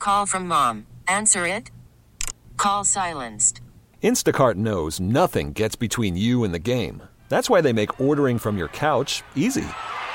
Call from mom. Answer it. Call silenced. Instacart knows nothing gets between you and the game. That's why they make ordering from your couch easy.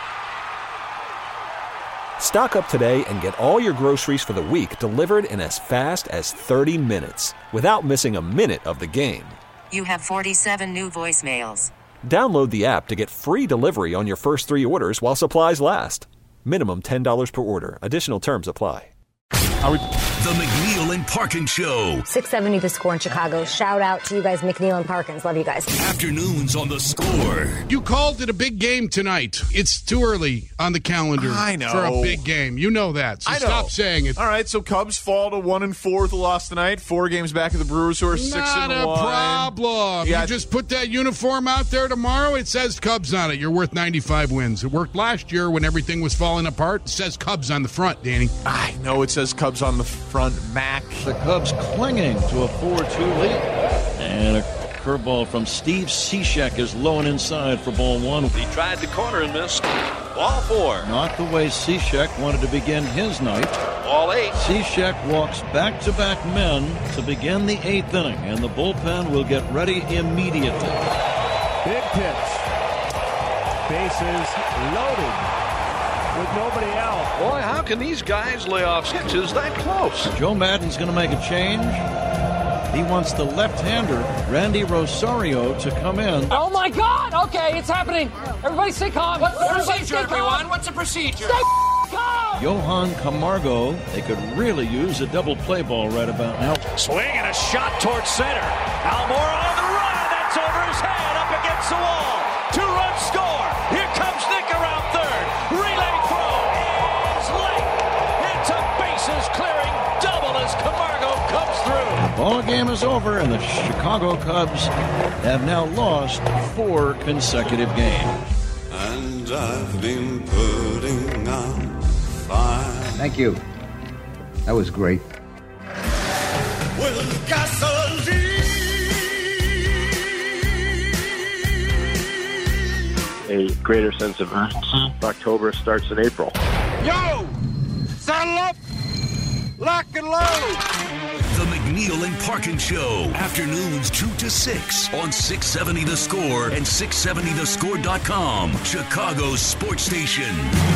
Stock up today and get all your groceries for the week delivered in as fast as 30 minutes without missing a minute of the game. You have 47 new voicemails. Download the app to get free delivery on your first 3 orders while supplies last. Minimum $10 per order. Additional terms apply. The McNeil and Parkins Show. 670 The Score in Chicago. Shout out to you guys, McNeil and Parkins. Love you guys. Afternoons on The Score. You called it a big game tonight. It's too early on the calendar for a big game. You know that, so stop saying it. All right, so Cubs fall to 1-4 with a loss tonight. 4 games back of the Brewers, who are 6-1. Not a problem. You just put that uniform out there tomorrow, it says Cubs on it. You're worth 95 wins. It worked last year when everything was falling apart. It says Cubs on the front, Danny. I know it says Cubs on the front, Mac. The Cubs clinging to a 4-2 lead. And a curveball from Steve Cishek is low and inside for ball 1. He tried the corner and missed. Ball 4. Not the way Cishek wanted to begin his night. Ball 8. Cishek walks back-to-back men to begin the 8th inning, and the bullpen will get ready immediately. Big pitch. Bases loaded. With nobody out. Boy, how can these guys lay off pitches that close? Joe Maddon's going to make a change. He wants the left-hander, Randy Rosario, to come in. Oh, my God! Okay, it's happening. Everybody stay calm. What's the procedure, everyone? What's the procedure? Stay calm! Johan Camargo, they could really use a double play ball right about now. Swing and a shot towards center. Almora on the run. That's over his head, up against the wall. 2-run score. Here comes Nick around third. Relay throw is late. It's a bases clearing double as Camargo comes through. The ball game is over, and the Chicago Cubs have now lost 4 consecutive games. And I've been putting out fire. Thank you. That was great. With gasoline. A greater sense of urgency. October starts in April. Yo! Saddle up! Lock and load! The McNeil and Parkins Show. Afternoons 2 to 6 on 670 The Score and 670thescore.com. Chicago's sports station.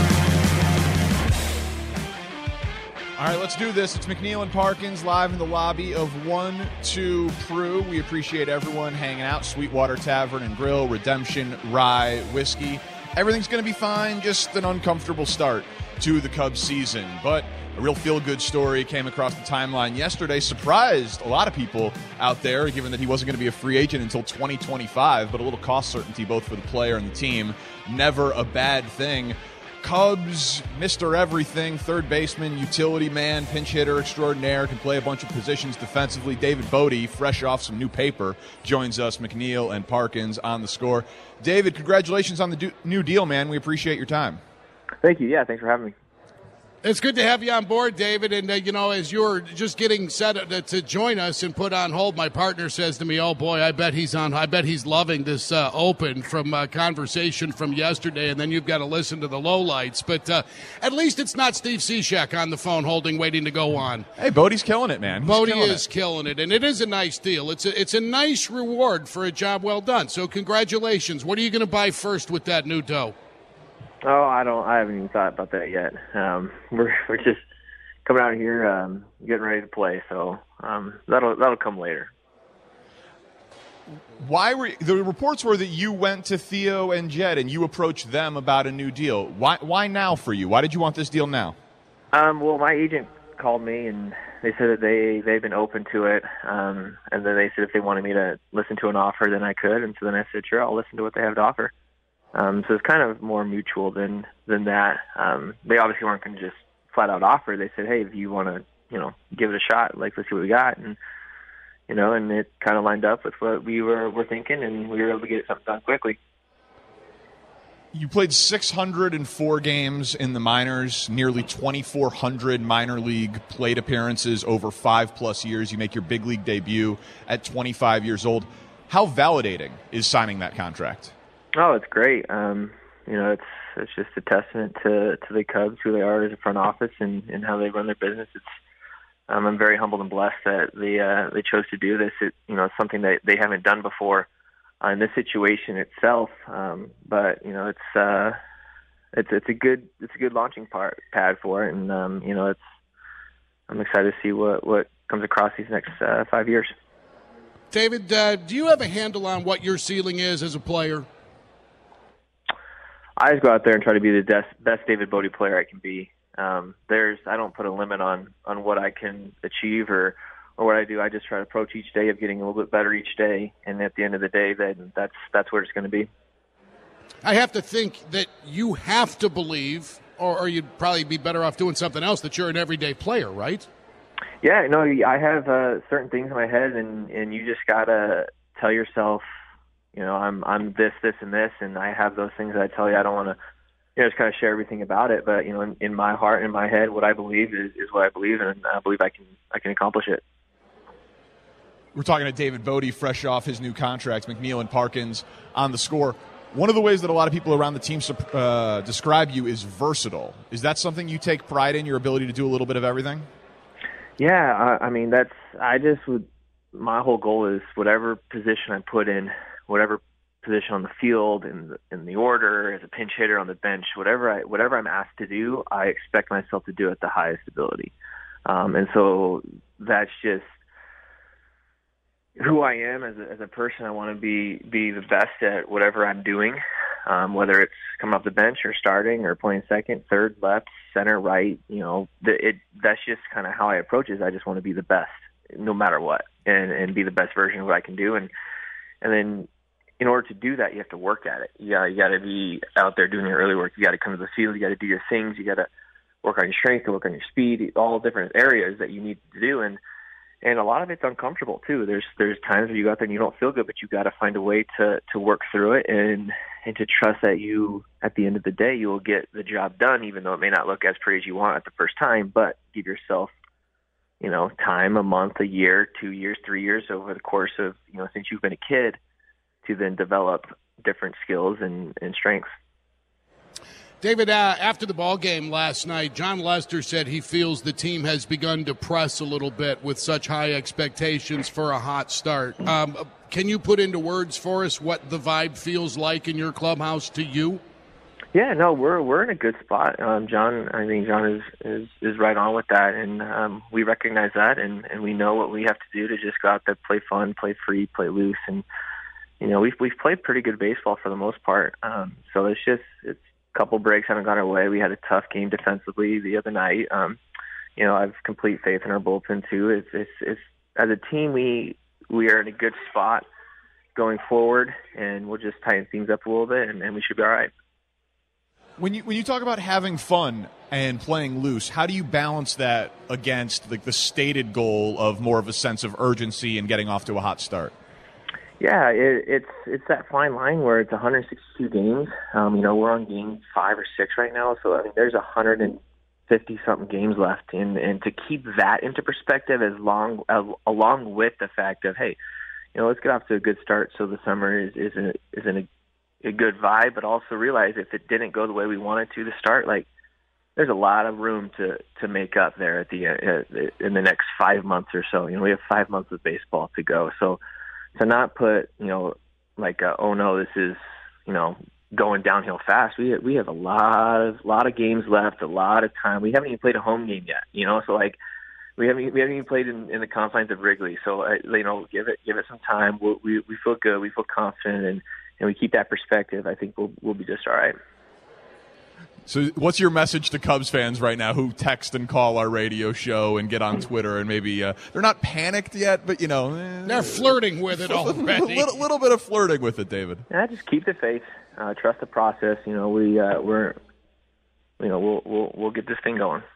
All right, let's do this. It's McNeil and Parkins live in the lobby of 1-2 Prue. We appreciate everyone hanging out. Sweetwater Tavern and Grill, Redemption, Rye, Whiskey. Everything's going to be fine, just an uncomfortable start to the Cubs season. But a real feel-good story came across the timeline yesterday. Surprised a lot of people out there, given that he wasn't going to be a free agent until 2025, but a little cost certainty both for the player and the team. Never a bad thing. Cubs, Mr. Everything, third baseman, utility man, pinch hitter extraordinaire, can play a bunch of positions defensively. David Bodie, fresh off some new paper, joins us, McNeil and Parkins, on the Score. David, congratulations on the new deal, man. We appreciate your time. Thank you. Yeah, thanks for having me. It's good to have you on board, David. And, as you're just getting set to join us and put on hold, my partner says to me, oh, boy, I bet he's loving this open from conversation from yesterday. And then you've got to listen to the lowlights. But at least it's not Steve Cishek on the phone waiting to go on. Hey, Bodie's killing it, man. Bodie is killing it. And it is a nice deal. It's a nice reward for a job well done. So congratulations. What are you going to buy first with that new dough? Oh, I haven't even thought about that yet. We're just coming out here, getting ready to play. So that'll come later. The reports were that you went to Theo and Jed and you approached them about a new deal. Why now for you? Why did you want this deal now? Well, my agent called me and they said that they've been open to it. And then they said if they wanted me to listen to an offer, then I could. And so then I said, sure, I'll listen to what they have to offer. So it's kind of more mutual than that. They obviously weren't going to just flat out offer. They said, hey, if you want to, give it a shot, let's see what we got. And, and it kind of lined up with what we were thinking, and we were able to get something done quickly. You played 604 games in the minors, nearly 2,400 minor league plate appearances over 5+ years. You make your big league debut at 25 years old. How validating is signing that contract? Oh, it's great. It's just a testament to the Cubs, who they are as a front office and how they run their business. It's I'm very humbled and blessed that they chose to do this. It's something that they haven't done before in this situation itself. But it's a good launching pad for it, and I'm excited to see what comes across these next 5 years. David, do you have a handle on what your ceiling is as a player? I just go out there and try to be the best David Bodie player I can be. I don't put a limit on what I can achieve or what I do. I just try to approach each day of getting a little bit better each day, and at the end of the day, then that's where it's going to be. I have to think that you have to believe, or you'd probably be better off doing something else, that you're an everyday player, right? Yeah, no, I have certain things in my head, and you just gotta tell yourself, I'm this, and this, and I have those things that I tell you. I don't want to, just kind of share everything about it, but in my heart, in my head, what I believe is what I believe, and I believe I can accomplish it. We're talking to David Bodie, fresh off his new contract. McNeil and Parkins on the Score. One of the ways that a lot of people around the team describe you is versatile. Is that something you take pride in, your ability to do a little bit of everything? Yeah, my whole goal is whatever position I'm put in, whatever position on the field, in the order, as a pinch hitter on the bench, whatever I'm asked to do, I expect myself to do at the highest ability. And so that's just who I am as a person. I want to be the best at whatever I'm doing, whether it's coming off the bench or starting or playing second, third, left, center, right. That's just kind of how I approach it. I just want to be the best no matter what, and be the best version of what I can do. And then in order to do that, you have to work at it. You got to be out there doing your early work. You got to come to the field. You got to do your things. You got to work on your strength, work on your speed, all different areas that you need to do. And a lot of it's uncomfortable too. There's times where you go out there and you don't feel good, but you got to find a way to work through it and to trust that you, at the end of the day, you will get the job done, even though it may not look as pretty as you want at the first time. But give yourself, time, a month, a year, 2 years, 3 years over the course of since you've been a kid, to then develop different skills and strengths. David, after the ball game last night, John Lester said he feels the team has begun to press a little bit with such high expectations for a hot start. Can you put into words for us what the vibe feels like in your clubhouse to you? Yeah, no, we're in a good spot. John is right on with that, and we recognize that, and we know what we have to do to just go out there, play fun, play free, play loose, and we've played pretty good baseball for the most part. So it's a couple breaks haven't gone our way. We had a tough game defensively the other night. I have complete faith in our bullpen too. It's as a team we are in a good spot going forward, and we'll just tighten things up a little bit, and we should be all right. When you talk about having fun and playing loose, how do you balance that against the stated goal of more of a sense of urgency and getting off to a hot start? Yeah, it's that fine line where it's 162 games. We're on game 5 or 6 right now, so there's 150-something games left, and to keep that into perspective along with the fact of, hey, let's get off to a good start so the summer is in a good vibe, but also realize if it didn't go the way we wanted to start, there's a lot of room to make up there at in the next 5 months or so. We have 5 months of baseball to go, so to not put oh no, this is going downhill fast. We have a lot of games left, a lot of time. We haven't even played a home game yet, so we haven't even played in the confines of Wrigley. So give it some time. We feel good, we feel confident, and we keep that perspective. I think we'll be just all right. So what's your message to Cubs fans right now who text and call our radio show and get on Twitter and maybe they're not panicked yet, but they're flirting with it already. A little bit of flirting with it, David. Yeah, just keep the faith, trust the process. We'll get this thing going.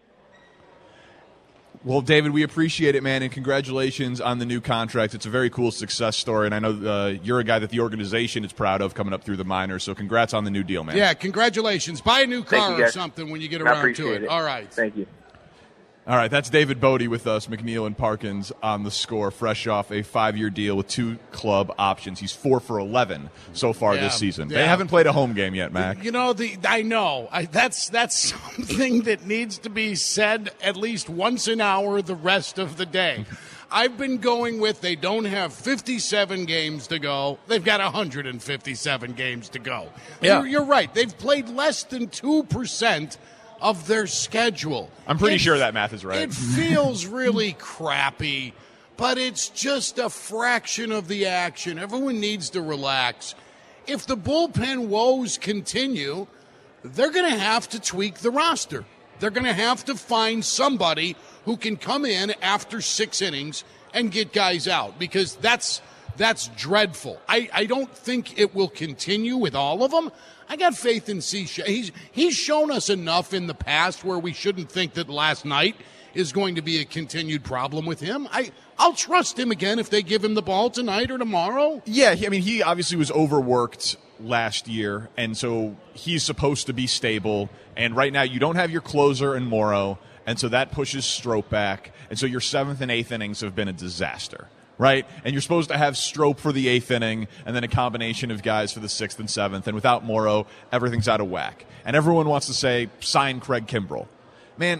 Well, David, we appreciate it, man, and congratulations on the new contract. It's a very cool success story, and I know you're a guy that the organization is proud of coming up through the minors, so congrats on the new deal, man. Yeah, congratulations. Buy a new car or something when you get around to it. All right. Thank you. All right, that's David Bodie with us, McNeil and Parkins on The Score, fresh off a 5-year deal with 2 club options. He's 4 for 11 so far this season. They haven't played a home game yet, Mac. You know, I know. That's something that needs to be said at least once an hour the rest of the day. I've been going with they don't have 57 games to go. They've got 157 games to go. Yeah. You're right. They've played less than 2% of their schedule. I'm pretty sure that math is right. It feels really crappy, but it's just a fraction of the action. Everyone needs to relax. If the bullpen woes continue, they're going to have to tweak the roster. They're going to have to find somebody who can come in after 6 innings and get guys out, because that's dreadful. I don't think it will continue with all of them. I got faith in Cishek. He's shown us enough in the past where we shouldn't think that last night is going to be a continued problem with him. I'll trust him again if they give him the ball tonight or tomorrow. Yeah, he obviously was overworked last year, and so he's supposed to be stable. And right now you don't have your closer in Morrow, and so that pushes Strop back. And so your 7th and 8th innings have been a disaster. Right? And you're supposed to have Strop for the 8th inning and then a combination of guys for the 6th and 7th. And without Morrow, everything's out of whack. And everyone wants to say, sign Craig Kimbrell. Man,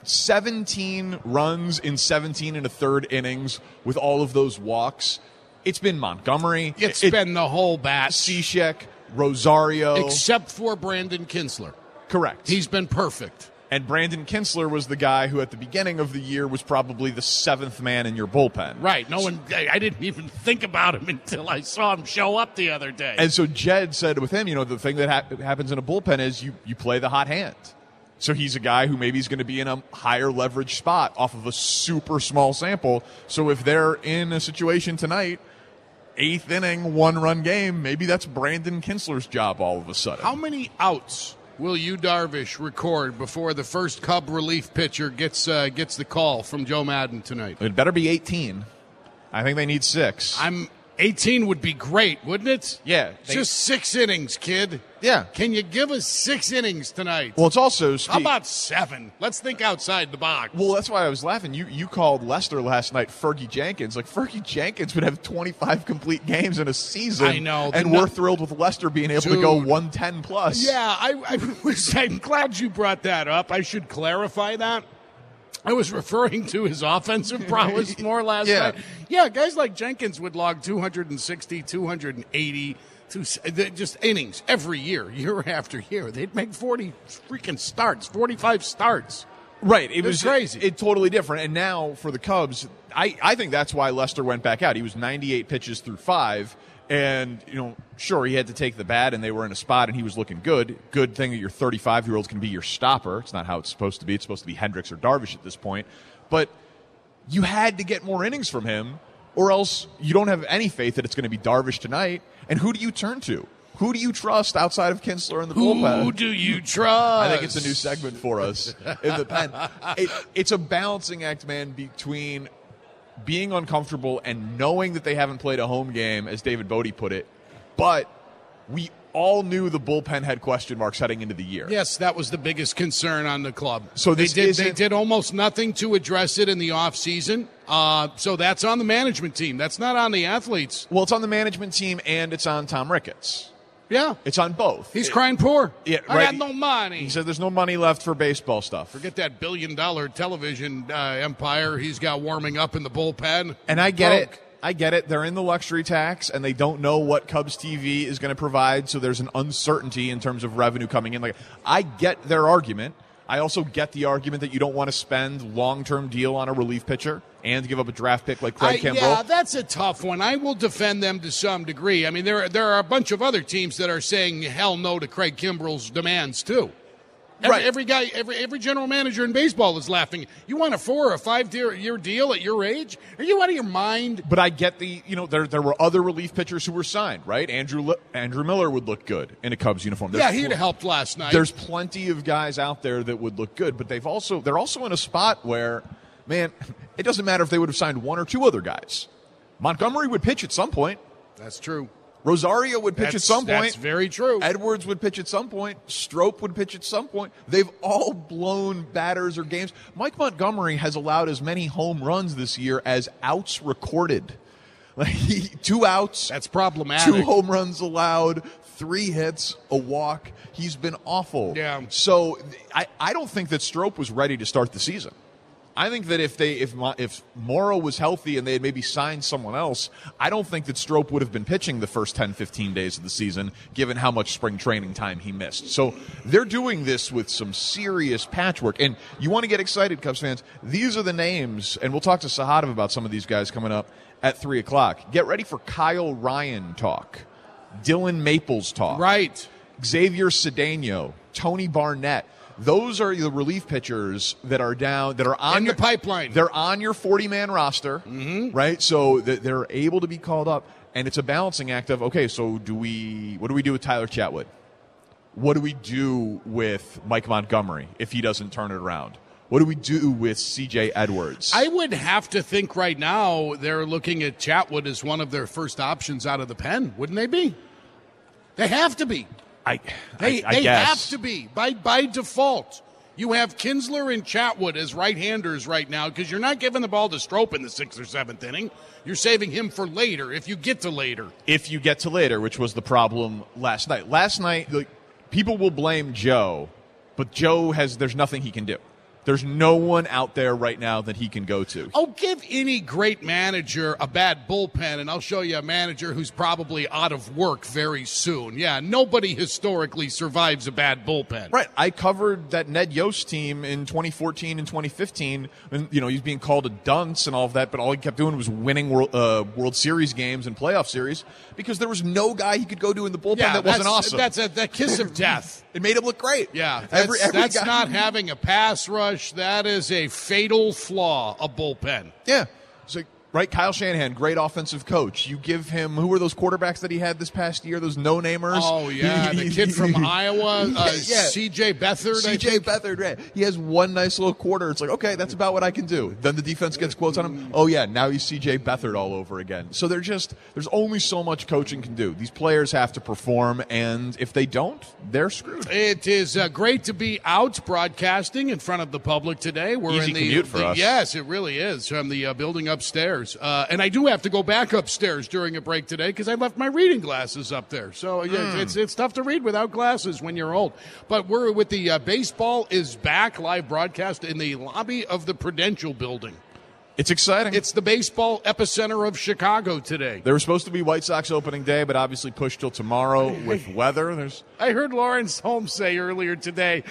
17 runs in 17 and a third innings with all of those walks. It's been Montgomery. It's been the whole bat. Cishek, Rosario. Except for Brandon Kinsler. Correct. He's been perfect. And Brandon Kinsler was the guy who at the beginning of the year was probably the 7th man in your bullpen. Right. I didn't even think about him until I saw him show up the other day. And so Jed said with him, the thing that happens in a bullpen is you play the hot hand. So he's a guy who maybe is going to be in a higher leverage spot off of a super small sample. So if they're in a situation tonight, 8th inning, 1-run game, maybe that's Brandon Kinsler's job all of a sudden. How many outs will Yu Darvish record before the first Cub relief pitcher gets the call from Joe Madden tonight? It better be 18. I think they need 6. 18 would be great, wouldn't it? Yeah. Just 6 innings, kid. Yeah. Can you give us 6 innings tonight? Well, it's also... How about 7? Let's think outside the box. Well, that's why I was laughing. You called Lester last night Fergie Jenkins. Like, Fergie Jenkins would have 25 complete games in a season. I know. And we're thrilled with Lester being able to go 110 plus. Yeah, I'm glad you brought that up. I should clarify that. I was referring to his offensive prowess more last night. Yeah, guys like Jenkins would log 260, 280, just innings every year after year. They'd make 40 freaking starts, 45 starts. Right. It was crazy. It's totally different. And now for the Cubs, I think that's why Lester went back out. He was 98 pitches through 5. And, sure, he had to take the bat, and they were in a spot, and he was looking good. Good thing that your 35-year-olds can be your stopper. It's not how it's supposed to be. It's supposed to be Hendricks or Darvish at this point. But you had to get more innings from him, or else you don't have any faith that it's going to be Darvish tonight. And who do you turn to? Who do you trust outside of Kinsler in the bullpen? Who do you trust? I think it's a new segment for us in the pen. It's a balancing act, man, between being uncomfortable and knowing that they haven't played a home game, as David Bodie put it, but we all knew the bullpen had question marks heading into the year. Yes, that was the biggest concern on the club. So they did almost nothing to address it in the offseason. So that's on the management team. That's not on the athletes. Well, it's on the management team and it's on Tom Ricketts. Yeah. It's on both. He's crying poor. Yeah, I got no money. He said there's no money left for baseball stuff. Forget that $1 billion television empire he's got warming up in the bullpen. And I get it. I get it. They're in the luxury tax, and they don't know what Cubs TV is going to provide, so there's an uncertainty in terms of revenue coming in. Like, I get their argument. I also get the argument that you don't want to spend long-term deal on a relief pitcher and give up a draft pick like Craig Kimbrell. Yeah, that's a tough one. I will defend them to some degree. I mean, there are a bunch of other teams that are saying hell no to Craig Kimbrell's demands too. Every general manager in baseball is laughing. You want a 4 or 5 year deal at your age? Are you out of your mind? But I get there were other relief pitchers who were signed, right? Andrew Miller would look good in a Cubs uniform. He'd have helped last night. There's plenty of guys out there that would look good, but they're also in a spot where, man, it doesn't matter if they would have signed 1 or 2 other guys. Montgomery would pitch at some point. That's true. Rosario would pitch at some point. That's very true. Edwards would pitch at some point. Strop would pitch at some point. They've all blown batters or games. Mike Montgomery has allowed as many home runs this year as outs recorded. 2 outs. That's problematic. 2 home runs allowed, 3 hits, a walk. He's been awful. Yeah. So I don't think that Strop was ready to start the season. I think that if Morrow was healthy and they had maybe signed someone else, I don't think that Strop would have been pitching the first 10, 15 days of the season, given how much spring training time he missed. So they're doing this with some serious patchwork. And you want to get excited, Cubs fans. These are the names, and we'll talk to Sahadev about some of these guys coming up at 3 o'clock. Get ready for Kyle Ryan talk, Dylan Maples talk. Right. Xavier Cedeno, Tony Barnett. Those are the relief pitchers that are on your pipeline. They're on your 40-man roster, right? So they're able to be called up, and it's a balancing act of, okay, so what do we do with Tyler Chatwood? What do we do with Mike Montgomery if he doesn't turn it around? What do we do with C.J. Edwards? I would have to think right now they're looking at Chatwood as one of their first options out of the pen, wouldn't they be? They have to be. They guess. have to be by default. You have Kinsler and Chatwood as right-handers right now because you're not giving the ball to Strop in the 6th or 7th inning. You're saving him for later if you get to later. Which was the problem last night. Last night, people will blame Joe, but there's nothing he can do. There's no one out there right now that he can go to. Oh, give any great manager a bad bullpen, and I'll show you a manager who's probably out of work very soon. Yeah, nobody historically survives a bad bullpen. Right. I covered that Ned Yost team in 2014 and 2015, and he's being called a dunce and all of that, but all he kept doing was winning World Series games and playoff series because there was no guy he could go to in the bullpen that wasn't awesome. That's a kiss of death. It made him look great. Yeah, that's guy. Not having a pass rush. That is a fatal flaw, a bullpen. Yeah. So, right, Kyle Shanahan, great offensive coach. You give him, who were those quarterbacks that he had this past year, those no-namers? Oh, yeah, the kid from Iowa, C.J. Beathard. C.J. Beathard, right. He has one nice little quarter. It's like, okay, that's about what I can do. Then the defense gets quotes on him. Oh, yeah, now he's C.J. Beathard all over again. So there's only so much coaching can do. These players have to perform, and if they don't, they're screwed. It is great to be out broadcasting in front of the public today. We're Easy in the commute for us. Yes, it really is, from the building upstairs. And I do have to go back upstairs during a break today because I left my reading glasses up there. So it's tough to read without glasses when you're old. But we're with the Baseball is Back live broadcast in the lobby of the Prudential Building. It's exciting. It's the baseball epicenter of Chicago today. There was supposed to be White Sox opening day, but obviously pushed till tomorrow with weather. I heard Lawrence Holmes say earlier today,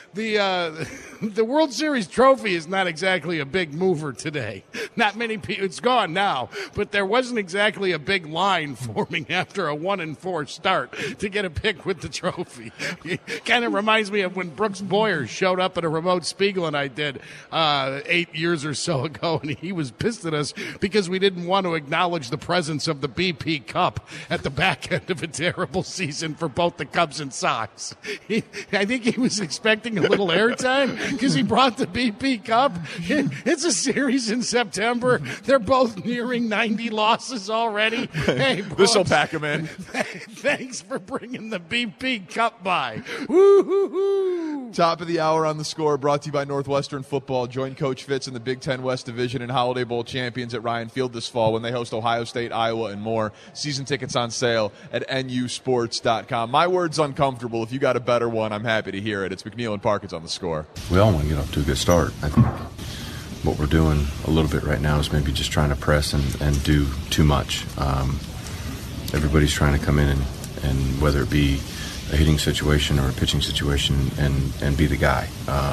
the World Series trophy is not exactly a big mover today. Not many people. It's gone now, but there wasn't exactly a big line forming after a 1-4 start to get a pick with the trophy. It kind of reminds me of when Brooks Boyer showed up at a remote Spiegel and I did 8 years or so ago, and he was pissed at us because we didn't want to acknowledge the presence of the BP Cup at the back end of a terrible season for both the Cubs and Sox. I think he was expecting a little airtime because he brought the BP Cup. It's a series in September. They're both nearing 90 losses already. Hey, this will pack him in. Thanks for bringing the BP Cup by. Woo-hoo-hoo. Top of the hour on the Score, brought to you by Northwestern Football. Join Coach Fitz in the Big Ten West Division and Holiday Bowl champions at Ryan Field this fall when they host Ohio State, Iowa, and more. Season tickets on sale at nusports.com. My word's uncomfortable. If you got a better one, I'm happy to hear it. It's McNeil and Parkins on the Score. We all want to get off to a good start. I think what we're doing a little bit right now is maybe just trying to press and do too much. Everybody's trying to come in and whether it be a hitting situation or a pitching situation and be the guy.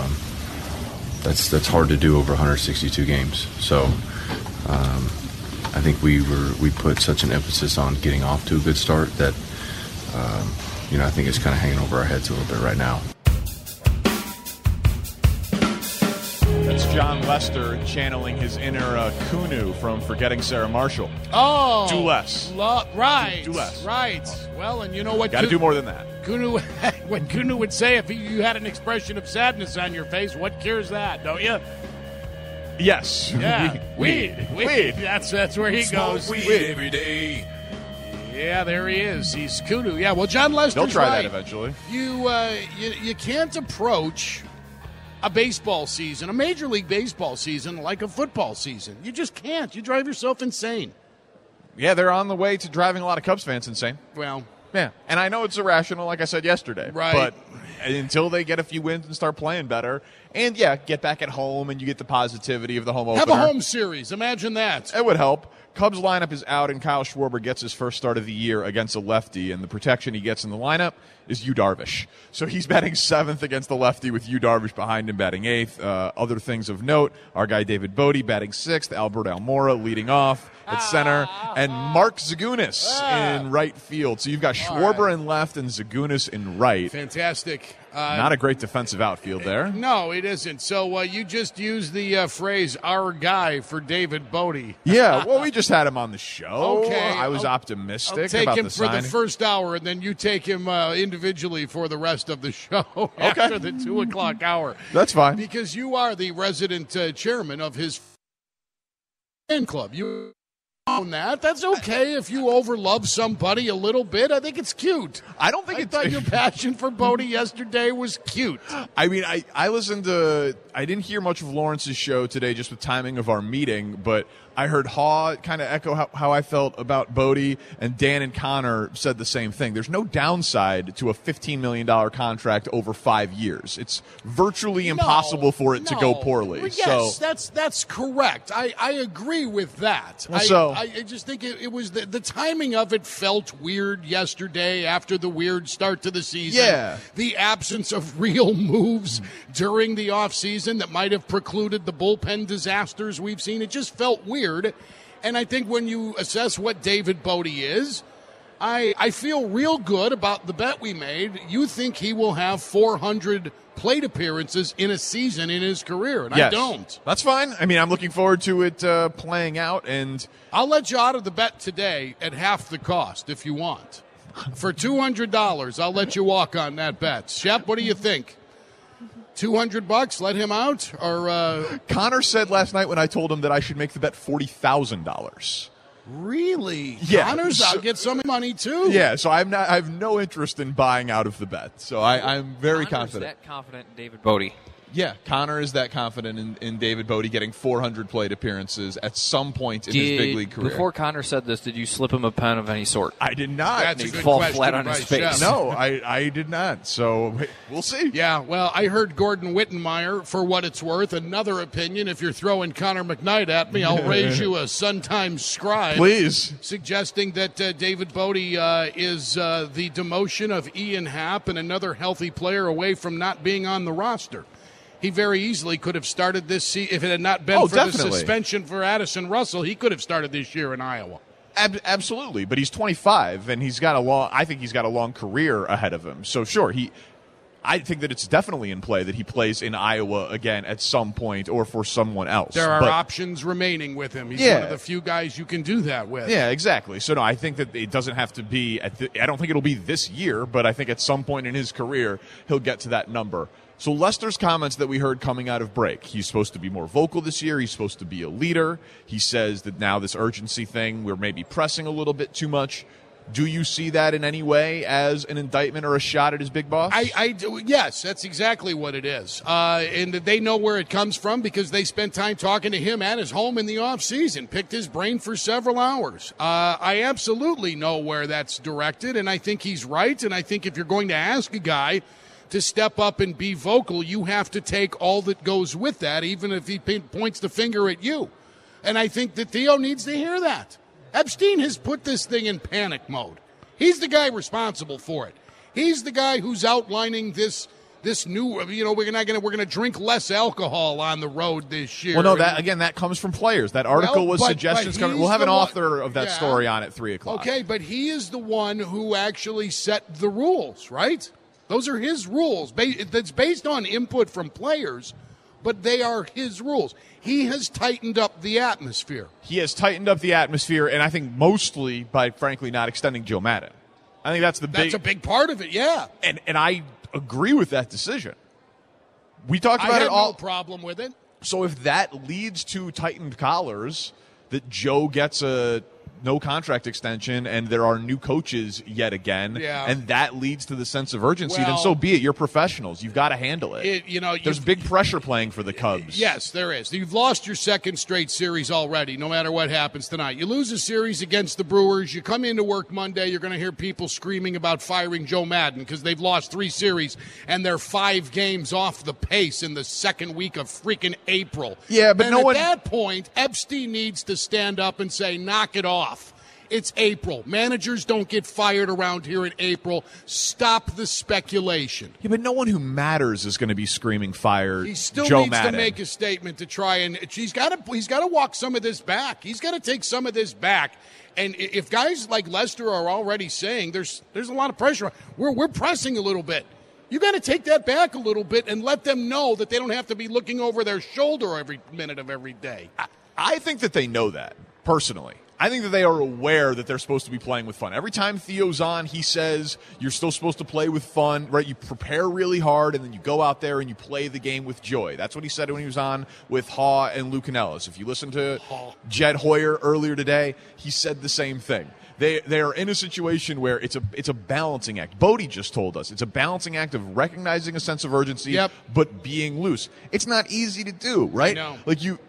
That's hard to do over 162 games. So I think we put such an emphasis on getting off to a good start that I think it's kind of hanging over our heads a little bit right now. That's John Lester channeling his inner Kunu from Forgetting Sarah Marshall. Oh, do less. Right. Do less. Right. Well, and you know what? Got to do more than that. What Kunu would say if you had an expression of sadness on your face, what cures that, don't you? Yes. Yeah. Weed. That's where he goes. Weed every day. Yeah, there he is. He's Kudu. Yeah, well, John Lester's They'll try right. that eventually. You can't approach a baseball season, a Major League Baseball season, like a football season. You just can't. You drive yourself insane. Yeah, they're on the way to driving a lot of Cubs fans insane. Well, yeah, and I know it's irrational, like I said yesterday. Right. But until they get a few wins and start playing better, and yeah, get back at home and you get the positivity of the home opener. Have a home series. Imagine that. It would help. Cubs lineup is out, and Kyle Schwarber gets his first start of the year against a lefty, and the protection he gets in the lineup is Yu Darvish. So he's batting 7th against the lefty with Yu Darvish behind him batting 8th. Other things of note, our guy David Bodie batting 6th, Albert Almora leading off at center, and Mark Zagunis in right field. So you've got Schwarber in left and Zagunis in right. Fantastic. Not a great defensive outfield there. No, it isn't. So you just used the phrase "our guy" for David Bodie. Yeah, well, we just had him on the show. Okay, I was optimistic I'll take about him the for signing. the first hour, and then you take him individually for the rest of the show after the 2 o'clock hour. That's fine. Because you are the resident chairman of his fan club. You own that. That's okay if you overlove somebody a little bit. I think it's cute. I don't think I thought your passion for Bodie yesterday was cute. I mean, I listened to – I didn't hear much of Lawrence's show today just with timing of our meeting, but I heard Haw kind of echo how I felt about Bodie, and Dan and Connor said the same thing. There's no downside to a $15 million contract over 5 years. It's virtually impossible for it to go poorly. Well, yes, that's correct. I agree with that. Well, I just think it was the timing of it felt weird yesterday after the weird start to the season. Yeah. The absence of real moves during the offseason that might have precluded the bullpen disasters we've seen. It just felt weird. And I think when you assess what David Bodie is, I feel real good about the bet we made. You think he will have 400 plate appearances in a season in his career, and yes. I don't. That's fine. I mean, I'm looking forward to it playing out. And I'll let you out of the bet today at half the cost if you want. For $200, I'll let you walk on that bet. Shep, what do you think? $200, let him out? Or Connor said last night when I told him that I should make the bet $40,000. Really? Yeah. Connors, I'll get some money too. Yeah, so I have no interest in buying out of the bet. So I'm very confident. That confident in David Bodie. Yeah, Connor is that confident in David Bodie getting 400 plate appearances at some point in his big league career. Before Connor said this, did you slip him a pen of any sort? I did not. That's Did a he good fall question flat on by his face? Shep. No, I did not. So we'll see. Yeah, well, I heard Gordon Wittenmeyer, for what it's worth, another opinion. If you're throwing Connor McKnight at me, I'll raise you a Sun-Times scribe. Please. Suggesting that David Bodie is the demotion of Ian Happ and another healthy player away from not being on the roster. He very easily could have started this season. If it had not been for definitely. the suspension for Addison Russell, he could have started this year in Iowa. Absolutely, but he's 25 and he's got I think he's got a long career ahead of him. So sure, I think that it's definitely in play that he plays in Iowa again at some point or for someone else. There are options remaining with him. He's one of the few guys you can do that with. Yeah, exactly. So no, I think that it doesn't have to be I don't think it'll be this year, but I think at some point in his career he'll get to that number. So Lester's comments that we heard coming out of break, he's supposed to be more vocal this year. He's supposed to be a leader. He says that now this urgency thing, we're maybe pressing a little bit too much. Do you see that in any way as an indictment or a shot at his big boss? I do. Yes, that's exactly what it is. And they know where it comes from because they spent time talking to him at his home in the offseason, picked his brain for several hours. I absolutely know where that's directed, and I think he's right. And I think if you're going to ask a guy to step up and be vocal, you have to take all that goes with that, even if he points the finger at you. And I think that Theo needs to hear that. Epstein has put this thing in panic mode. He's the guy responsible for it. He's the guy who's outlining this new, we're going to drink less alcohol on the road this year. Well, no, that comes from players. That article was suggestions coming. We'll have an author of that story on at 3 o'clock. Okay, but he is the one who actually set the rules, right? Those are his rules. That's based on input from players, but they are his rules. He has tightened up the atmosphere. He has tightened up the atmosphere, and I think mostly by, frankly, not extending Joe Maddon. I think that's a big part of it, yeah. And I agree with that decision. We talked about it all. I have no problem with it. So if that leads to tightened collars, that Joe gets a no contract extension, and there are new coaches yet again, and that leads to the sense of urgency. Then so be it. You're professionals. You've got to handle it. There's big pressure playing for the Cubs. Yes, there is. You've lost your second straight series already, no matter what happens tonight. You lose a series against the Brewers. You come into work Monday, you're going to hear people screaming about firing Joe Madden because they've lost 3 series, and they're 5 games off the pace in the second week of freaking April. Yeah, but and at that point, Epstein needs to stand up and say, knock it off. It's April. Managers don't get fired around here in April. Stop the speculation. Yeah, but no one who matters is going to be screaming fire. He still Joe needs Madden. to make a statement to try and he's got to walk some of this back. He's got to take some of this back. And if guys like Lester are already saying there's a lot of pressure, we're pressing a little bit. You got to take that back a little bit and let them know that they don't have to be looking over their shoulder every minute of every day. I think that they know that, personally. I think that they are aware that they're supposed to be playing with fun. Every time Theo's on, he says you're still supposed to play with fun, right? You prepare really hard, and then you go out there and you play the game with joy. That's what he said when he was on with Haw and Lou Canellis. If you listen to Jed Hoyer earlier today, he said the same thing. They are in a situation where it's a balancing act. Bodie just told us it's a balancing act of recognizing a sense of urgency, but being loose. It's not easy to do, right? I know. Like you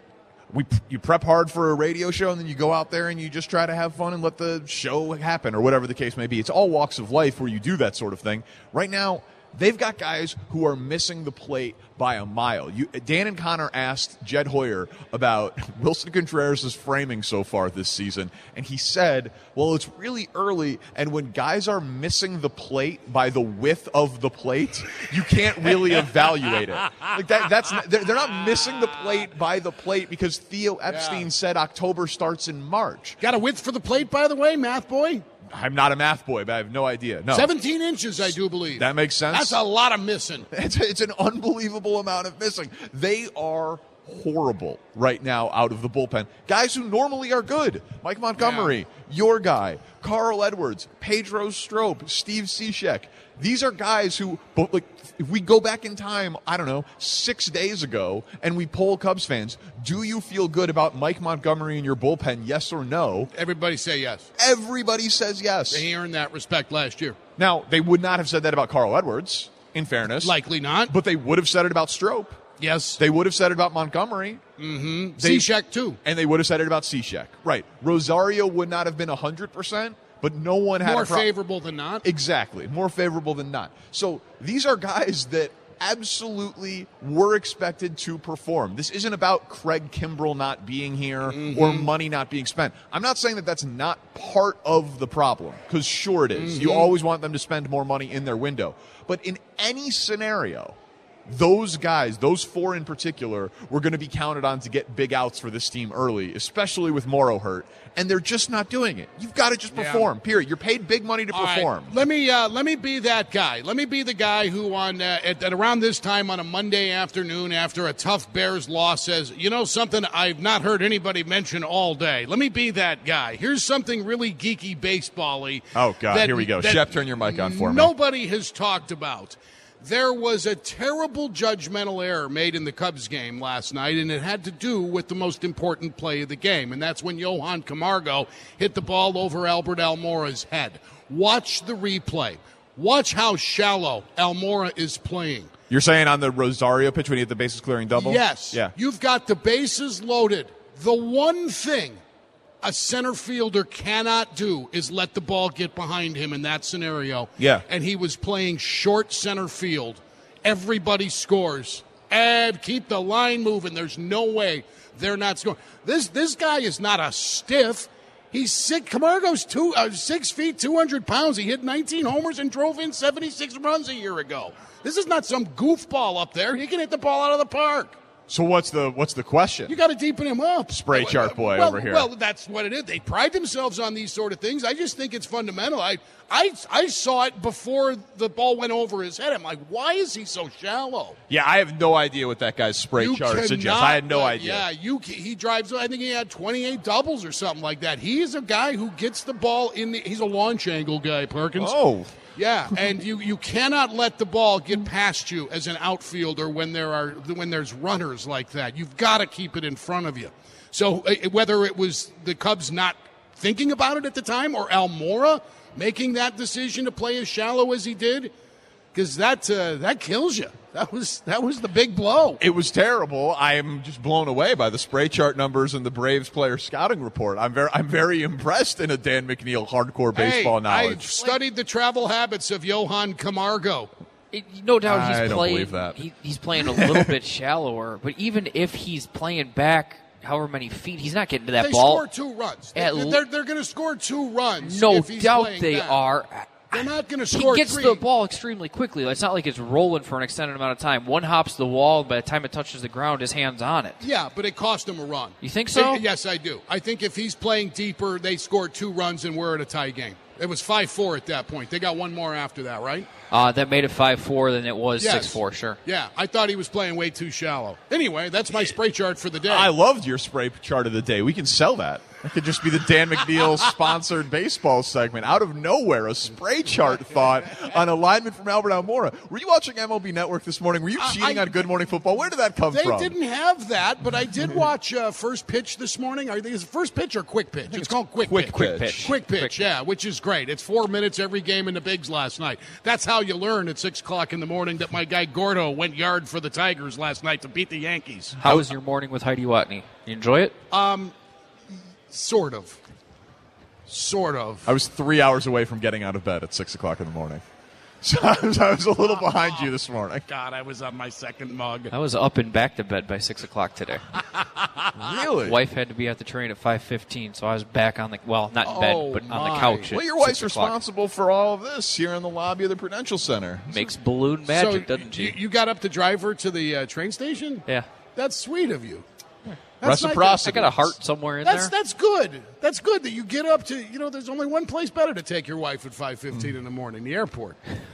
prep hard for a radio show, and then you go out there and you just try to have fun and let the show happen, or whatever the case may be. It's all walks of life where you do that sort of thing. Right now, they've got guys who are missing the plate by a mile. Dan and Connor asked Jed Hoyer about Wilson Contreras' framing so far this season, and he said, well, it's really early, and when guys are missing the plate by the width of the plate, you can't really evaluate it. Like they're not missing the plate by the plate because Theo Epstein said October starts in March. Got a width for the plate, by the way, math boy? I'm not a math boy, but I have no idea. No. 17 inches, I do believe. That makes sense. That's a lot of missing. It's an unbelievable amount of missing. They are horrible right now out of the bullpen. Guys who normally are good. Mike Montgomery, your guy, Carl Edwards, Pedro Strop, Steve Cishek. These are guys who, like, if we go back in time, I don't know, 6 days ago, and we poll Cubs fans, do you feel good about Mike Montgomery in your bullpen, yes or no? Everybody say yes. Everybody says yes. They earned that respect last year. Now, they would not have said that about Carl Edwards, in fairness. Likely not. But they would have said it about Strop. Yes. They would have said it about Montgomery. Mm-hmm. Cishek, too. And they would have said it about Cishek. Right. Rosario would not have been 100%. But no one had more favorable than not. Exactly, more favorable than not. So these are guys that absolutely were expected to perform. This isn't about Craig Kimbrell not being here or money not being spent. I'm not saying that that's not part of the problem, because sure it is. You always want them to spend more money in their window. But in any scenario, those guys, those 4 in particular, were going to be counted on to get big outs for this team early, especially with Morrow hurt. And they're just not doing it. You've got to just perform, period. You're paid big money to perform. Right. Let me be that guy. Let me be the guy who at around this time on a Monday afternoon after a tough Bears loss says, you know something I've not heard anybody mention all day. Let me be that guy. Here's something really geeky baseball-y. Oh, God, here we go. Shep, turn your mic on for me. Nobody has talked about. There was a terrible judgmental error made in the Cubs game last night, and it had to do with the most important play of the game, and that's when Johan Camargo hit the ball over Albert Almora's head. Watch the replay. Watch how shallow Almora is playing. You're saying on the Rosario pitch when he hit the bases clearing double? Yes. Yeah. You've got the bases loaded. The one thing a center fielder cannot do is let the ball get behind him in that scenario. Yeah. And he was playing short center field. Everybody scores. And keep the line moving. There's no way they're not scoring. This guy is not a stiff. He's sick. Camargo's 6 feet, 200 pounds. He hit 19 homers and drove in 76 runs a year ago. This is not some goofball up there. He can hit the ball out of the park. So what's the question? You got to deepen him up. Spray chart boy over here. Well, that's what it is. They pride themselves on these sort of things. I just think it's fundamental. I saw it before the ball went over his head. I'm like, why is he so shallow? Yeah, I have no idea what that guy's spray chart suggests. I had no idea. Yeah, he drives. I think he had 28 doubles or something like that. He is a guy who gets the ball in the. He's a launch angle guy, Perkins. Oh. Yeah, and you cannot let the ball get past you as an outfielder when there's runners like that. You've got to keep it in front of you. So whether it was the Cubs not thinking about it at the time, or Almora making that decision to play as shallow as he did? Because that kills you. That was the big blow. It was terrible. I am just blown away by the spray chart numbers and the Braves player scouting report. I'm very impressed in a Dan McNeil hardcore baseball knowledge. I've studied the travel habits of Johan Camargo. No doubt I he's don't playing. believe that. He's playing a little bit shallower, but even if he's playing back however many feet, he's not getting to that They ball. score 2 runs. They're going to score 2 runs. No if he's doubt playing they back. are. They're not going to score 3. He gets the ball extremely quickly. It's not like it's rolling for an extended amount of time. One hops the wall, by the time it touches the ground, his hand's on it. Yeah, but it cost him a run. You think so? Yes, I do. I think if he's playing deeper, they scored 2 runs and we're at a tie game. It was 5-4 at that point. They got 1 more after that, right? That made it 5-4, then it was 6-4, sure. Yeah, I thought he was playing way too shallow. Anyway, that's my spray chart for the day. I loved your spray chart of the day. We can sell that. It could just be the Dan McNeil sponsored baseball segment. Out of nowhere, a spray chart thought on a lineman from Albert Almora. Were you watching MLB Network this morning? Were you cheating on Good Morning Football? Where did that come from? They didn't have that, but I did watch First Pitch this morning. I think it's First Pitch or Quick Pitch. It's called Quick Pitch. Quick Pitch, yeah, which is great. It's 4 minutes every game in the bigs last night. That's how you learn at 6 o'clock in the morning that my guy Gordo went yard for the Tigers last night to beat the Yankees. How was your morning with Heidi Watney? You enjoy it? Sort of. I was 3 hours away from getting out of bed at 6 o'clock in the morning. So I was a little behind you this morning. God, I was on my second mug. I was up and back to bed by 6 o'clock today. Really? Wife had to be at the train at 5:15, so I was back on the, well, not in bed, but on the couch. Well, your at wife's 6 o'clock. responsible for all of this here in the lobby of the Prudential Center. Makes balloon magic, so doesn't she? You got up to drive her to the train station? Yeah. That's sweet of you. That's Reciprocity. I got a heart somewhere in That's there. that's good. That's good that you get up to, there's only one place better to take your wife at 5:15 in the morning, the airport.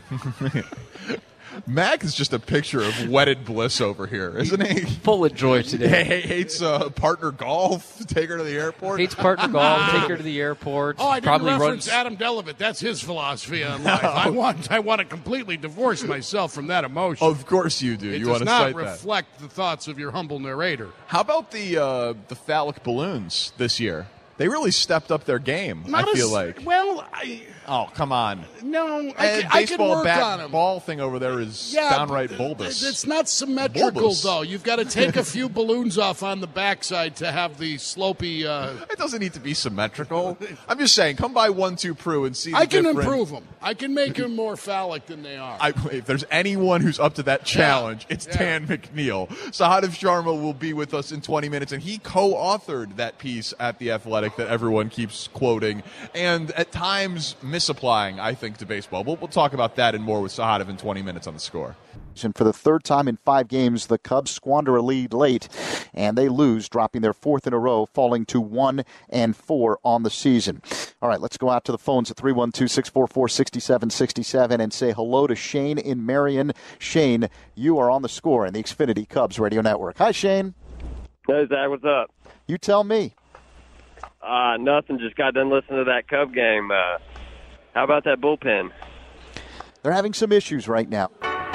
Mac is just a picture of wedded bliss over here, isn't he? Full of joy today. Hates partner golf, take her to the airport. Hates partner golf, take her to the airport. Oh, I didn't Probably reference runs. Adam Delavitt. That's his philosophy on life. I want to completely divorce myself from that emotion. Of course you do. It You does want to not cite reflect the thoughts of your humble narrator. How about the phallic balloons this year? They really stepped up their game, I feel like. Well, Oh, come on. no, And I can baseball work on bat him. ball thing over there is downright bulbous. It's not symmetrical, Bulbous. though. You've got to take a few balloons off on the backside to have the slopey. It doesn't need to be symmetrical. I'm just saying, come by 1-2 Prue and see the I can different- improve them. I can make them more phallic than they are. If there's anyone who's up to that challenge, it's Dan McNeil. Sahadev Sharma will be with us in 20 minutes, and he co-authored that piece at The Athletic that everyone keeps quoting, and at times misapplying, I think, to baseball. We'll talk about that and more with Sahadev in 20 minutes on The Score. And for the third time in 5 games, the Cubs squander a lead late, and they lose, dropping their 4th in a row, falling to 1-4 on the season. All right, let's go out to the phones at 312-644-6767 and say hello to Shane in Marion. Shane, you are on The Score in the Xfinity Cubs Radio Network. Hi, Shane. Hey, Zach, what's up? You tell me. Nothing. Just got done listening to that Cub game. How about that bullpen? They're having some issues right now.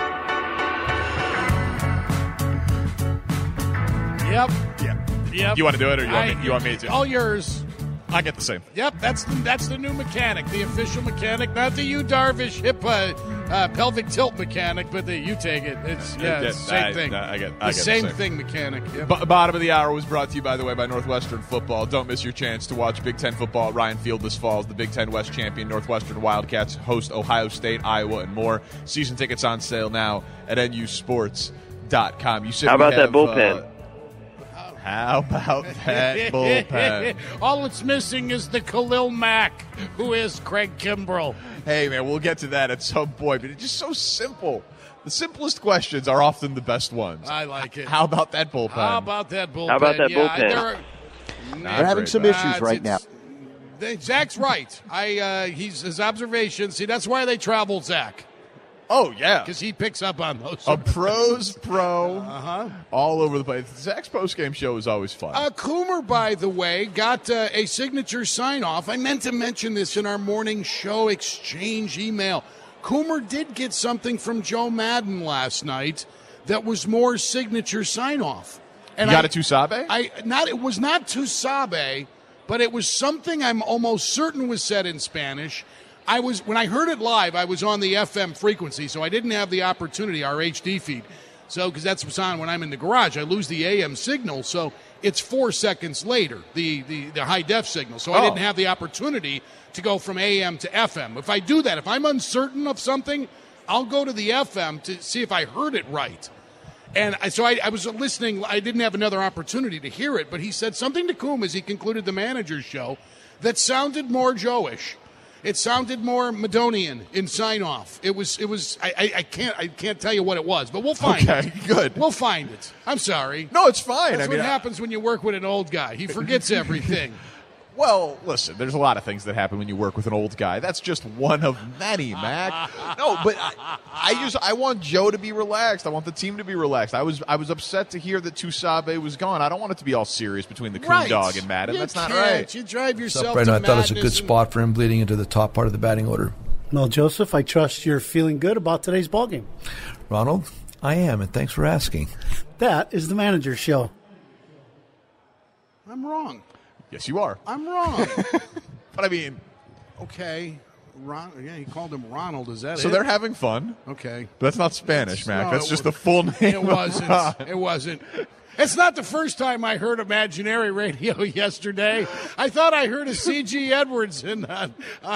Yep. You want to do it, or you want me to? All yours. I get the same. Yep, that's the new mechanic, the official mechanic, not the Yu Darvish hip pelvic tilt mechanic, but you take it. It's the same thing. I get the the same same thing mechanic. Yep. Bottom of the hour was brought to you, by the way, by Northwestern Football. Don't miss your chance to watch Big Ten football at Ryan Field this fall as the Big Ten West champion Northwestern Wildcats host Ohio State, Iowa, and more. Season tickets on sale now at nusports.com. How about that bullpen? How about that bullpen? All it's missing is the Khalil Mack, who is Craig Kimbrell. Hey, man, we'll get to that at some point, but it's just so simple. The simplest questions are often the best ones. I like it. How about that bullpen? How about that bullpen? bullpen? They're having some issues right now. Zach's right. His observations. See, that's why they travel Zach. Oh, yeah. Because he picks up on those. A pro's pro all over the place. Zach's postgame show is always fun. Coomer, by the way, got a signature sign-off. I meant to mention this in our morning show exchange email. Coomer did get something from Joe Madden last night that was more signature sign-off. And you got it to Sabe? It was not to Sabe, but it was something I'm almost certain was said in Spanish. When I heard it live, I was on the FM frequency, so I didn't have the opportunity, our HD feed. So, because that's what's on when I'm in the garage, I lose the AM signal. So it's 4 seconds later, the high def signal. So I didn't have the opportunity to go from AM to FM. If I do that, if I'm uncertain of something, I'll go to the FM to see if I heard it right. And so I was listening. I didn't have another opportunity to hear it, but he said something to Coom as he concluded the manager's show that sounded more Joe-ish. It sounded more Madonian in sign-off. It was. I can't tell you what it was, but we'll find it. Okay, good. We'll find it. I'm sorry. No, it's fine. That's what happens when you work with an old guy. He forgets everything. Well, listen, there's a lot of things that happen when you work with an old guy. That's just one of many, Mac. No, but I want Joe to be relaxed. I want the team to be relaxed. I was upset to hear that Tusabe was gone. I don't want it to be all serious between the Coon Dog and Madden. That's not right. You drive yourself right to now, I thought it was a good madness spot for him bleeding into the top part of the batting order. Well, Joseph, I trust you're feeling good about today's ballgame. Ronald, I am, and thanks for asking. That is the manager's show. I'm wrong. Yes, you are. I'm wrong. But I mean, okay. Yeah, he called him Ronald. Is that so it? they're having fun. Okay. But that's not Spanish, Mac. No, that's just the full name. It wasn't. It wasn't. It's not the first time I heard imaginary radio yesterday. I thought I heard a C.G. Edwards on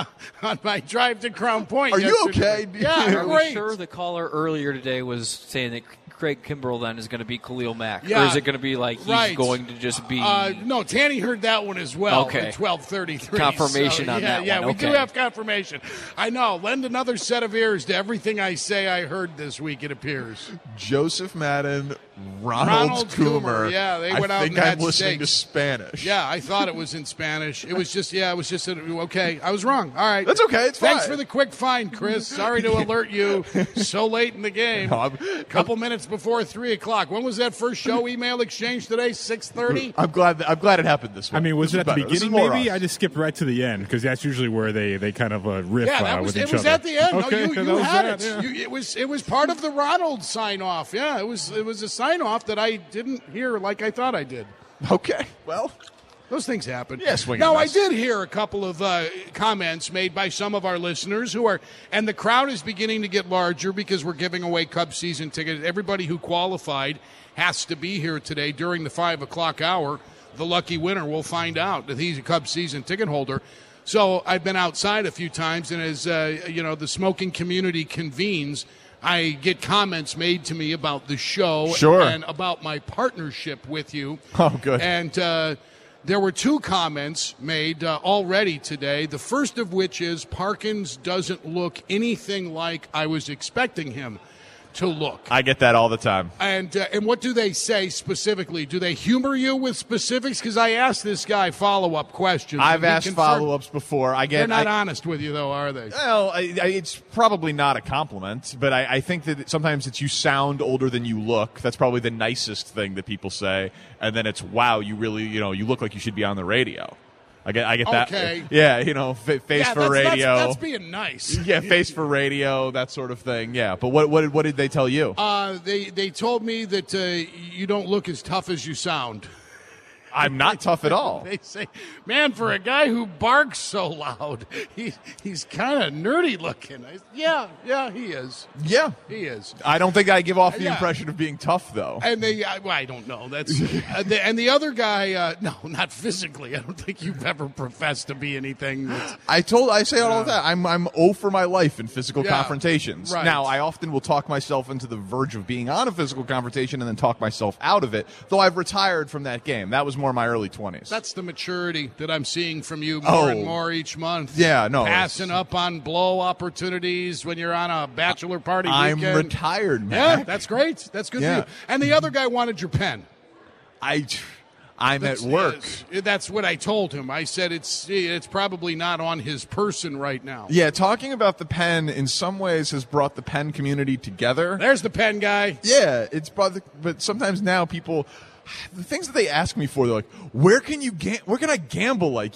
my drive to Crown Point. Are you yesterday. okay? Yeah, Are great. we sure the caller earlier today was saying that Craig Kimbrell then is going to be Khalil Mack? Yeah. Or is it going to be like he's going to just be... no, Tanny heard that one as well Okay. at 12:33. Confirmation on that one. Yeah, we Okay. do have confirmation. I know. Lend another set of ears to everything I say I heard this week, it appears. Joseph Madden, Ronald Coomer. Yeah, they went out I and think I'm had listening steaks. to Spanish. Yeah, I thought it was in Spanish. It was just, okay. I was wrong. All right. That's okay. It's Thanks fine. for the quick find, Chris. Sorry to alert you so late in the game. A couple minutes before 3 o'clock. When was that first show email exchange today? 6:30? I'm glad it happened this way. I mean, was This it is at the better. This is beginning more maybe? us. I just skipped right to the end because that's usually where they kind of riff Yeah, with each it was other. at the end. Okay, No, that you was had that, it. yeah. It was part of the Ronald sign off. Yeah, it was a sign off that I didn't hear like I thought I did. Okay, well, those things happen. Yeah, swing Now, and I miss. did hear a couple of comments made by some of our listeners and the crowd is beginning to get larger because we're giving away Cubs season tickets. Everybody who qualified has to be here today during the 5 o'clock hour. The lucky winner will find out that he's a Cubs season ticket holder. So I've been outside a few times, and as the smoking community convenes, I get comments made to me about the show and about my partnership with you. Oh, good. And there were 2 comments made already today, the first of which is Parkins doesn't look anything like I was expecting him to look. I get that all the time. And what do they say specifically? Do they humor you with specifics? Because I asked this guy follow-up questions. I've and he asked confirmed- follow-ups before. They're not honest with you, though, are they? Well, it's probably not a compliment, but I think that sometimes it's you sound older than you look. That's probably the nicest thing that people say. And then it's, wow, you really, you look like you should be on the radio. I get that. Okay. Yeah, face for radio. That's being nice. Yeah, face for radio, that sort of thing. Yeah, but what did they tell you? They told me that you don't look as tough as you sound. I'm not tough at all. They say, man, for a guy who barks so loud, he's kind of nerdy looking. Yeah, he is. Yeah, he is. I don't think I give off the Yeah. impression of being tough, though. And I don't know. That's and the other guy. No, not physically. I don't think you've ever professed to be anything. I say it all the time. I'm 0 for my life in physical Yeah, confrontations. right. Now, I often will talk myself into the verge of being on a physical confrontation and then talk myself out of it. Though I've retired from that game. That was more my early 20s. That's the maturity that I'm seeing from you more and more each month. Yeah, no. Passing up on blow opportunities when you're on a bachelor party I'm weekend. retired, man. Yeah, that's great. That's good Yeah. for you. And the other guy wanted your pen. I'm at work. That's what I told him. I said it's probably not on his person right now. Yeah, talking about the pen in some ways has brought the pen community together. There's the pen guy. Yeah, it's brought but sometimes now people, the things that they ask me for, they're like, where can I gamble like you?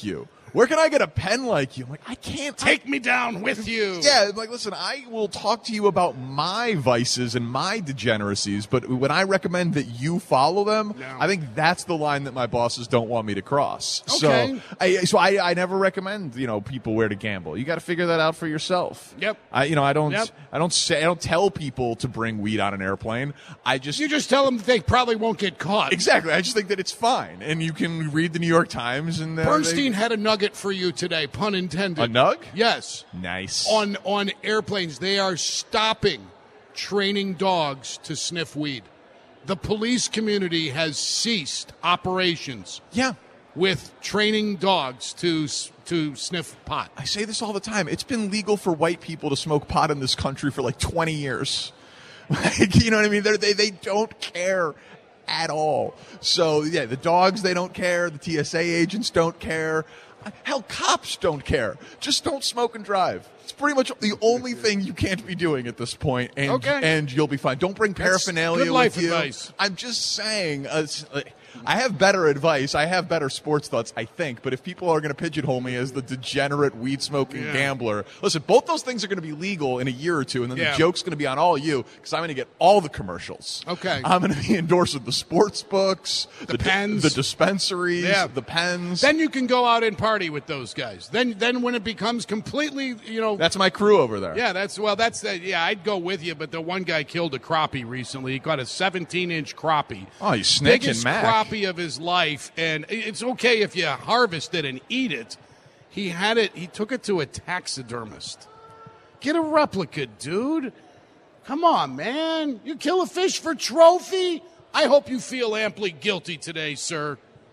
where can I get a pen like you? I'm like, I can't. Take me down with you. Yeah, I'm like, listen, I will talk to you about my vices and my degeneracies, but when I recommend that you follow them, I think that's the line that my bosses don't want me to cross. Okay. So I never recommend, people where to gamble. You got to figure that out for yourself. Yep. I don't tell people to bring weed on an airplane. You just tell them that they probably won't get caught. Exactly. I just think that it's fine, and you can read the New York Times. And Bernstein had a nugget for you today, pun intended. A nug? Yes. Nice. On airplanes, they are stopping training dogs to sniff weed. The police community has ceased operations. Yeah. With training dogs to sniff pot. I say this all the time. It's been legal for white people to smoke pot in this country for like 20 years. You know what I mean? They don't care at all. So, yeah, the dogs, they don't care. The TSA agents don't care. Hell, cops don't care. Just don't smoke and drive. It's pretty much the only thing you can't be doing at this point, and you'll be fine. Don't bring paraphernalia good life with you. Advice. I'm just saying, I have better advice. I have better sports thoughts, I think. But if people are going to pigeonhole me as the degenerate weed-smoking gambler, listen, both those things are going to be legal in a year or two, and then the joke's going to be on all you because I'm going to get all the commercials. Okay. I'm going to be endorsing the sports books, the pens, the dispensaries, the pens. Then you can go out and party with those guys. Then when it becomes completely, that's my crew over there. Yeah, I'd go with you. But the one guy killed a crappie recently. He caught a 17-inch crappie. Oh, he's snitching, biggest Mac. Crappie of his life, and it's okay if you harvest it and eat it. He took it to a taxidermist. Get a replica, dude. Come on, man. You kill a fish for trophy? I hope you feel amply guilty today, sir.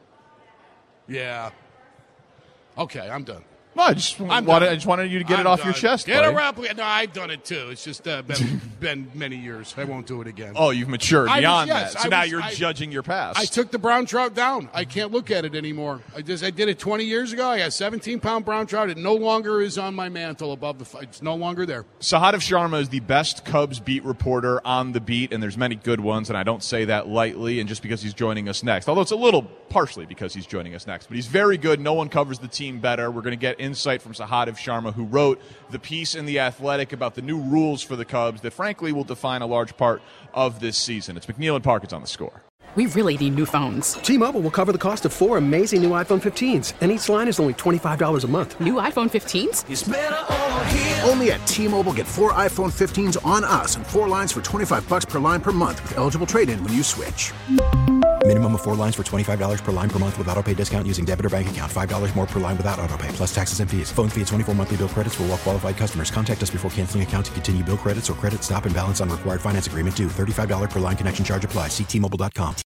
Yeah. Okay, I'm done. No, I just wanted you to get it off your chest. Get buddy. a replica. No, I've done it too. It's just been many years. I won't do it again. Oh, you've matured beyond that. So now you're judging your past. I took the brown trout down. I can't look at it anymore. I did it 20 years ago. I got a 17-pound brown trout. It no longer is on my mantle above the. It's no longer there. Sahadev Sharma is the best Cubs beat reporter on the beat, and there's many good ones, and I don't say that lightly. And just because he's joining us next, although it's a little partially because he's joining us next, but he's very good. No one covers the team better. We're going to get insight from Sahadev Sharma, who wrote the piece in The Athletic about the new rules for the Cubs that, frankly, will define a large part of this season. It's McNeil and Parkins on The Score. We really need new phones. T-Mobile will cover the cost of 4 amazing new iPhone 15s, and each line is only $25 a month. New iPhone 15s? It's better over here. Only at T-Mobile, get 4 iPhone 15s on us and 4 lines for $25 per line per month with eligible trade-in when you switch. Minimum of 4 lines for $25 per line per month with autopay discount using debit or bank account. $5 more per line without autopay, plus taxes and fees. Phone fee at 24 monthly bill credits for well-qualified customers. Contact us before canceling account to continue bill credits or credit stop and balance on required finance agreement due. $35 per line connection charge applies. See T-Mobile.com.